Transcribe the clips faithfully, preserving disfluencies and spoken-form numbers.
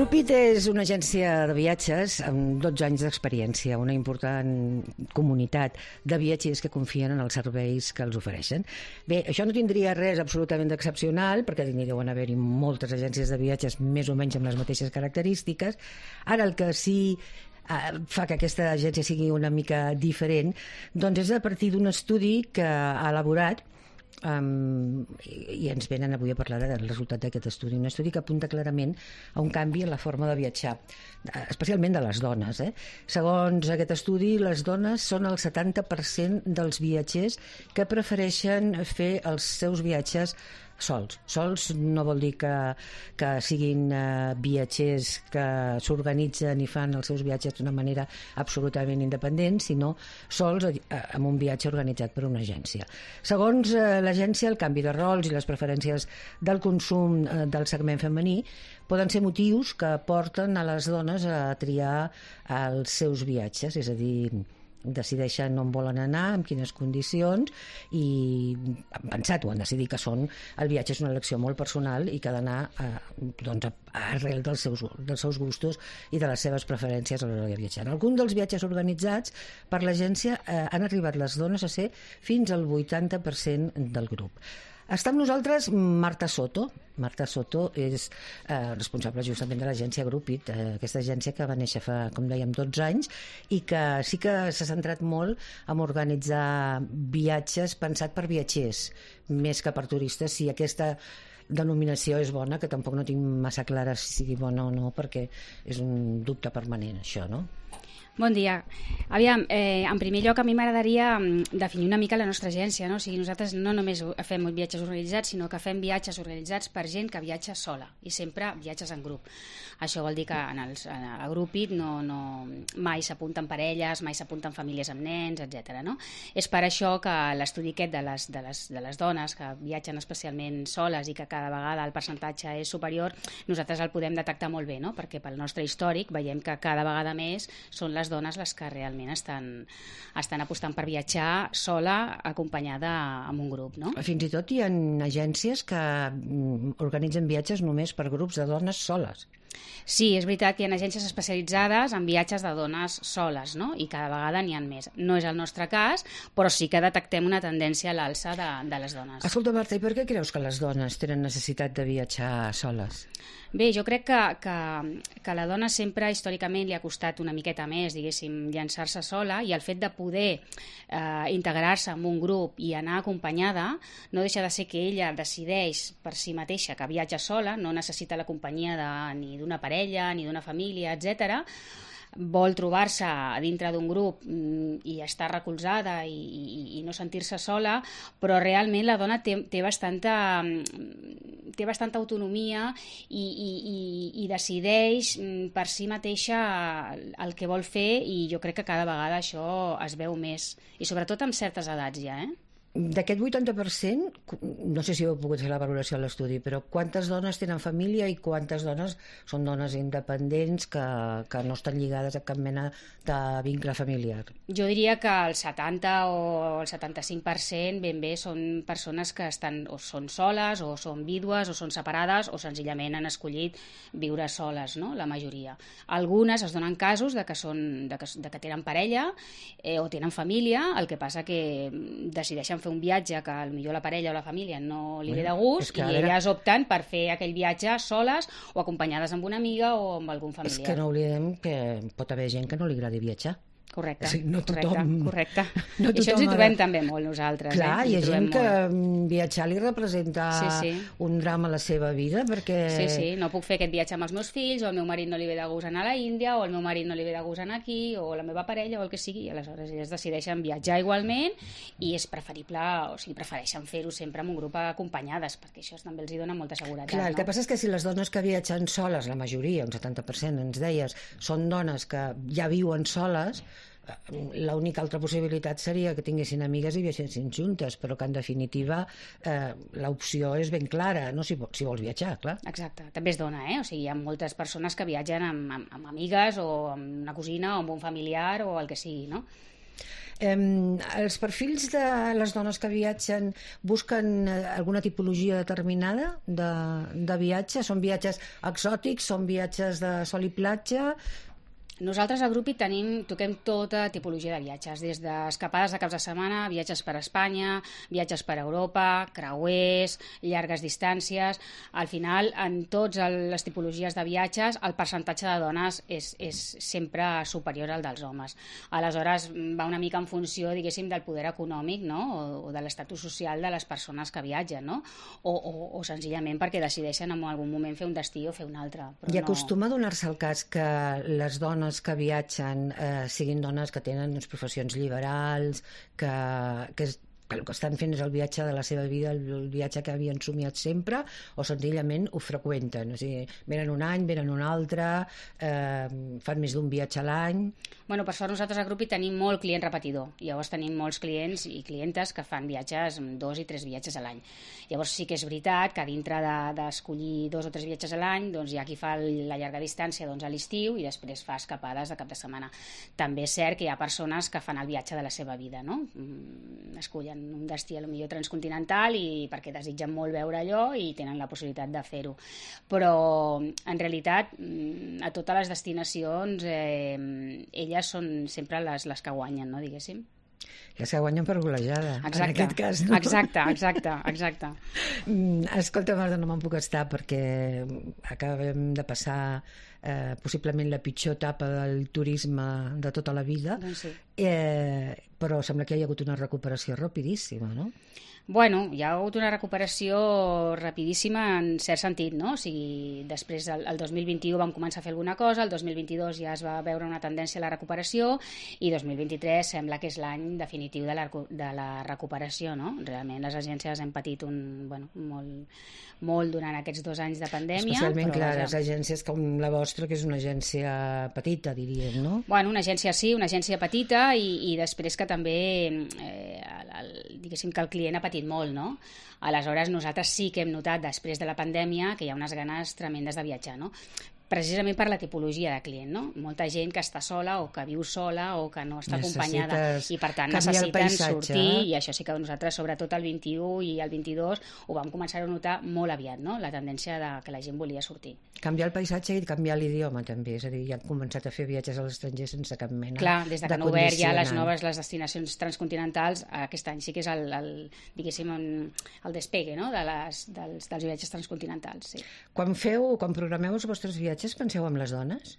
Grupit és una agència de viatges amb dotze anys d'experiència, una important comunitat de viatgers que confien en els serveis que els ofereixen. Bé, això no tindria res absolutament d'excepcional, perquè n'hi deuen haver-hi moltes agències de viatges més o menys amb les mateixes característiques. Ara el que sí fa que aquesta agència sigui una mica diferent, doncs és a partir d'un estudi que ha elaborat Um, i ens venen avui a parlar del resultat d'aquest estudi, un estudi que apunta clarament a un canvi en la forma de viatjar, especialment de les dones, eh? Segons aquest estudi, les dones són el setanta per cent dels viatgers que prefereixen fer els seus viatges sols. Sols no vol dir que, que siguin uh, viatgers que s'organitzen i fan els seus viatges d'una manera absolutament independent, sinó sols uh, amb un viatge organitzat per una agència. Segons uh, l'agència, el canvi de rols i les preferències del consum uh, del segment femení poden ser motius que porten a les dones a triar els seus viatges, és a dir, decideixen on volen anar, en quines condicions, i han pensat o han decidit que són el viatge és una elecció molt personal i que ha d'anar eh, doncs, arrel dels seus, dels seus gustos i de les seves preferències a l'hora de viatjar. En algun dels viatges organitzats per l'agència eh, han arribat les dones a ser fins al vuitanta per cent del grup. Està amb nosaltres Marta Soto. Marta Soto és eh, responsable justament de l'agència Grupit, eh, aquesta agència que va néixer fa, com dèiem, dotze anys i que sí que s'ha centrat molt en organitzar viatges pensat per viatgers, més que per turistes, si aquesta denominació és bona, que tampoc no tinc massa clara si sigui bona o no, perquè és un dubte permanent, això, no? Bon dia. Aviam, eh, en primer lloc a mi m'agradaria definir una mica la nostra agència, no? O sigui, nosaltres no només fem viatges organitzats, sinó que fem viatges organitzats per gent que viatja sola i sempre viatges en grup. Això vol dir que en els, en el Grupit no, no, mai s'apunten parelles, mai s'apunten famílies amb nens, etcètera. No? És per això que l'estudi aquest de les, de, les, de les dones que viatgen especialment soles i que cada vegada el percentatge és superior, nosaltres el podem detectar molt bé, no? Perquè pel nostre històric veiem que cada vegada més són les dones les que realment estan, estan apostant per viatjar sola, acompanyada amb un grup. No? Fins i tot hi ha agències que organitzen viatges només per grups de dones soles. Sí, és veritat que hi ha agències especialitzades en viatges de dones soles, no? I cada vegada n'hi ha més. No és el nostre cas, però sí que detectem una tendència a l'alça de, de les dones. Escolta, Marta, i per què creus que les dones tenen necessitat de viatjar soles? Bé, jo crec que, que, que a la dona sempre històricament li ha costat una miqueta més, diguéssim, llançar-se sola, i el fet de poder eh, integrar-se en un grup i anar acompanyada no deixa de ser que ella decideix per si mateixa que viatja sola, no necessita la companyia de, ni d'una parella, ni d'una família, etcètera. Vol trobar-se dintre d'un grup i estar recolzada i, i, i no sentir-se sola, però realment la dona té, té, bastanta, té bastanta autonomia i, i, i, i decideix per si mateixa el que vol fer, i jo crec que cada vegada això es veu més, i sobretot amb certes edats ja, eh? D'aquest vuitanta per cent, no sé si heu pogut fer la valoració a l'estudi, però quantes dones tenen família i quantes dones són dones independents que, que no estan lligades a cap mena de vincle familiar? Jo diria que el setanta o el setanta-cinc per cent ben bé són persones que estan o són soles o són vídues o són separades o senzillament han escollit viure soles, no? La majoria. Algunes es donen casos de que, són, de que, de que tenen parella eh, o tenen família, el que passa que decideixen fer un viatge que potser la parella o la família no li bueno, ve de gust, i ara... elles opten per fer aquell viatge soles o acompanyades amb una amiga o amb algun familiar. És que no oblidem que pot haver gent que no li agradi viatjar. Correcte, sí, no tothom, correcte, correcte. No I això ens hi trobem ara... també molt nosaltres. Clar, eh? hi ha gent molt. que viatjar li representa sí, sí. un drama a la seva vida, perquè... Sí, sí, no puc fer aquest viatge amb els meus fills, o el meu marit no li ve de gust anar a la Índia, o el meu marit no li ve de gust anar aquí, o la meva parella, o el que sigui, i aleshores elles decideixen viatjar igualment, i és preferible, o sigui, prefereixen fer-ho sempre amb un grup acompanyades, perquè això també els hi dona molta seguretat. Clar, no? El que passa és que si les dones que viatgen soles, la majoria, un setanta per cent, ens deies, són dones que ja viuen soles, l'única altra possibilitat seria que tinguessin amigues i viatgessin juntes, però que en definitiva eh, l'opció és ben clara, no? Si, si vols viatjar, clar. Exacte, també es dona, eh? O sigui, hi ha moltes persones que viatgen amb, amb, amb amigues o amb una cosina o amb un familiar o el que sigui, no? Eh, els perfils de les dones que viatgen busquen alguna tipologia determinada de, de viatge? Són viatges exòtics? Són viatges de sol i platja? Nosaltres a Grupi tenim, toquem tota tipologia de viatges, des d'escapades de caps de setmana, viatges per Espanya, viatges per Europa, creuers, llargues distàncies. Al final, en totes les tipologies de viatges, el percentatge de dones és, és sempre superior al dels homes. Aleshores, va una mica en funció, diguéssim, del poder econòmic, no? o, o de l'estatus social de les persones que viatgen, no? o, o, o senzillament perquè decideixen en algun moment fer un destí o fer un altre. Però I no... acostuma a donar-se el cas que les dones que viatgen eh, siguin dones que tenen doncs, professions liberals, que, que, és, que el que estan fent és el viatge de la seva vida, el, el viatge que havien somiat sempre, o senzillament ho freqüenten, o sigui, venen un any, venen un altre, eh, fan més d'un viatge a l'any. Bueno, per sort nosaltres al Grupi tenim molt client repetidor, llavors tenim molts clients i clientes que fan viatges, dos i tres viatges a l'any. Llavors sí que és veritat que dintre d'escollir de, dos o tres viatges a l'any, doncs hi ha qui fa la llarga distància doncs, a l'estiu i després fa escapades de cap de setmana. També és cert que hi ha persones que fan el viatge de la seva vida, no? Escollen un destí a lo millor transcontinental i perquè desitgen molt veure allò i tenen la possibilitat de fer-ho. Però en realitat a totes les destinacions eh, elles són sempre les, les que guanyen, no, diguéssim. Les que guanyen per golejada, exacte, en aquest cas. No? Exacte, exacte, exacte. Escolta, Marta, no me'n puc estar perquè acabem de passar eh, possiblement la pitjor etapa del turisme de tota la vida, doncs sí. eh, però sembla que hi ha hagut una recuperació rapidíssima, no? Bueno, hi ha hagut una recuperació rapidíssima en cert sentit, no? O sigui, després el, el dos mil vint-i-u vam començar a fer alguna cosa, el dos mil vint-i-dos ja es va veure una tendència a la recuperació i dos mil vint-i-tres sembla que és l'any definitiu de la, de la recuperació, no? Realment les agències hem patit un, bueno, molt, molt durant aquests dos anys de pandèmia. Especialment, però, clar, vaja, les agències com la vostra, que és una agència petita, diríem, no? Bueno, una agència sí, una agència petita i, i després que també, eh, el, el, diguéssim que el client ha patit molt, no? Aleshores, nosaltres sí que hem notat, després de la pandèmia, que hi ha unes ganes tremendes de viatjar, no? Precisament per la tipologia de client, no? Molta gent que està sola o que viu sola o que no està acompanyada i per tant necessiten sortir i això sí que nosaltres sobretot el vint-i-u i el vint-i-dos ho vam començar a notar molt aviat, no? La tendència de que la gent volia sortir. Canviar el paisatge i canviar l'idioma també, és a dir, ja han començat a fer viatges a l'estranger sense cap mena de Clar, des de que han obert ja les noves les destinacions transcontinentals, aquest any sí que és el, el diguéssim, el despegue, no? de les, dels, dels viatges transcontinentals, sí. Quan feu, quan programeu els vostres viatges, penseu en les dones?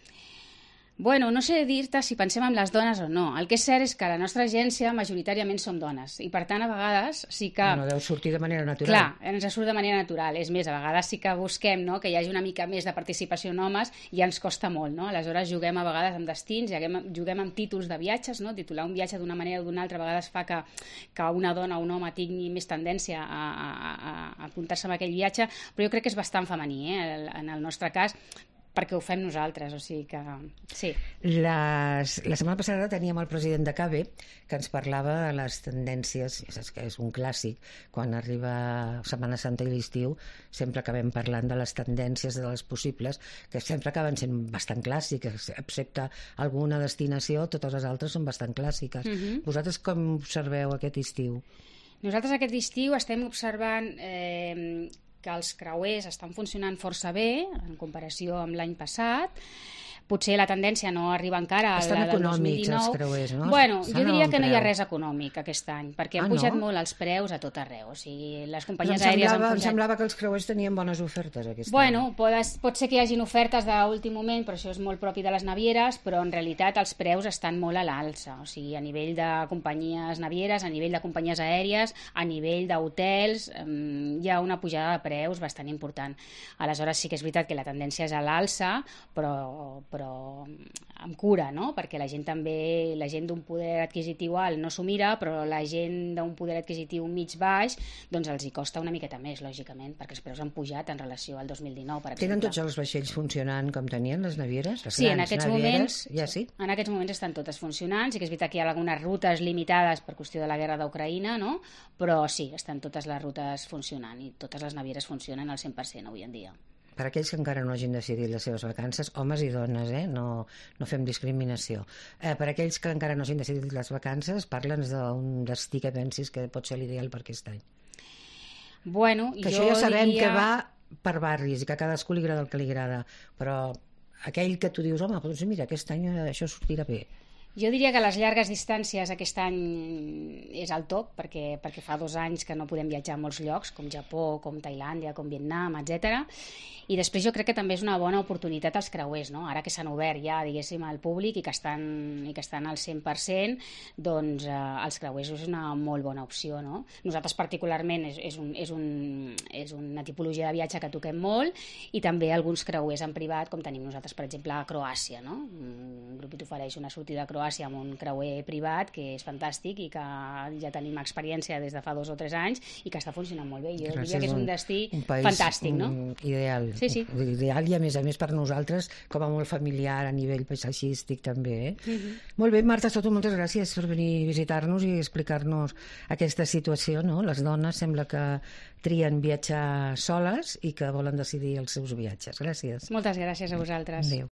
Bueno, no sé dir-te si pensem en les dones o no. El que és cert és que la nostra agència majoritàriament som dones i per tant a vegades sí que... No, deu sortir de manera natural. Clar, ens surt de manera natural. És més, a vegades sí que busquem, no?, que hi hagi una mica més de participació en homes i ens costa molt, no? Aleshores juguem a vegades amb destins, juguem, juguem amb títols de viatges, no? Titular un viatge d'una manera o d'una altra a vegades fa que, que una dona o un home tingui més tendència a, a, a, a apuntar-se en aquell viatge, però jo crec que és bastant femení, eh? En el nostre cas, perquè ho fem nosaltres, o sigui que sí. Les, la setmana passada teníem el president de C A B E que ens parlava de les tendències, saps que és un clàssic, quan arriba Setmana Santa i l'estiu sempre acabem parlant de les tendències, de les possibles, que sempre acaben sent bastant clàssiques, excepte alguna destinació, totes les altres són bastant clàssiques. Uh-huh. Vosaltres com observeu aquest estiu? Nosaltres aquest estiu estem observant eh, que els creuers estan funcionant força bé en comparació amb l'any passat. Potser la tendència no arriba encara a Estan la del dos mil econòmics dinou. Els creuers, no? Bueno, Estan jo diria que no hi ha preu. res econòmic aquest any, perquè Ah, han pujat no? molt els preus a tot arreu. O sigui, les Em companyies aèries han semblava, em pujat... semblava que els creuers tenien bones ofertes aquest Bueno, any. pot, pot ser que hi hagin ofertes d'últim moment, però això és molt propi de les navieres, però en realitat els preus estan molt a l'alça. O sigui, a nivell de companyies navieres, a nivell de companyies aèries, a nivell d'hotels, eh, hi ha una pujada de preus bastant important. Aleshores sí que és veritat que la tendència és a l'alça, però, però amb cura, no? Perquè la gent també, la gent d'un poder adquisitiu alt no s'ho mira, però la gent d'un poder adquisitiu mig baix, doncs els hi costa una miqueta més, lògicament, perquè els preus han pujat en relació al dos mil dinou, per exemple. Tenen tots els vaixells funcionant com tenien les navieres? Les sí, en grans aquests navieres, moments, ja sí? En aquests moments estan totes funcionant, sí que és veritat que hi ha algunes rutes limitades per qüestió de la guerra d'Ucraïna, no? Però sí, estan totes les rutes funcionant i totes les navieres funcionen al cent per cent avui en dia. per aquells que encara no hagin decidit les seves vacances, homes i dones, eh? no, no fem discriminació. Eh, per aquells que encara no hagin decidit les vacances, parla'ns d'un destí que pensis que pot ser l'ideal per aquest any. Bueno, que jo això ja sabem diria... que va per barris i que a cadascú li agrada el que li agrada, però aquell que tu dius, home, doncs mira, aquest any això sortirà bé. Jo diria que les llargues distàncies aquest any és el top, perquè, perquè fa dos anys que no podem viatjar a molts llocs, com Japó, com Tailàndia, com Vietnam, etcètera. I després jo crec que també és una bona oportunitat als creuers, no? Ara que s'han obert ja, diguéssim, al públic i que estan, i que estan al cent per cent, doncs eh, els creuers és una molt bona opció, no? Nosaltres particularment és, és, un, és, un, és una tipologia de viatge que toquem molt, i també alguns creuers en privat, com tenim nosaltres, per exemple, a Croàcia, no? Un grup que t'ofereix una sortida a Croàcia amb un creuer privat, que és fantàstic i que ja tenim experiència des de fa dos o tres anys i que està funcionant molt bé. Jo Gràcies, diria que és un destí un país, fantàstic, no? Ideal. Sí, sí. Ideal i a més a més per nosaltres com a molt familiar a nivell paisatgístic també. Eh? Uh-huh. Molt bé, Marta Soto, moltes gràcies per venir a visitar-nos i explicar-nos aquesta situació, no? Les dones sembla que trien viatjar soles i que volen decidir els seus viatges. Gràcies. Moltes gràcies a vosaltres. Adéu.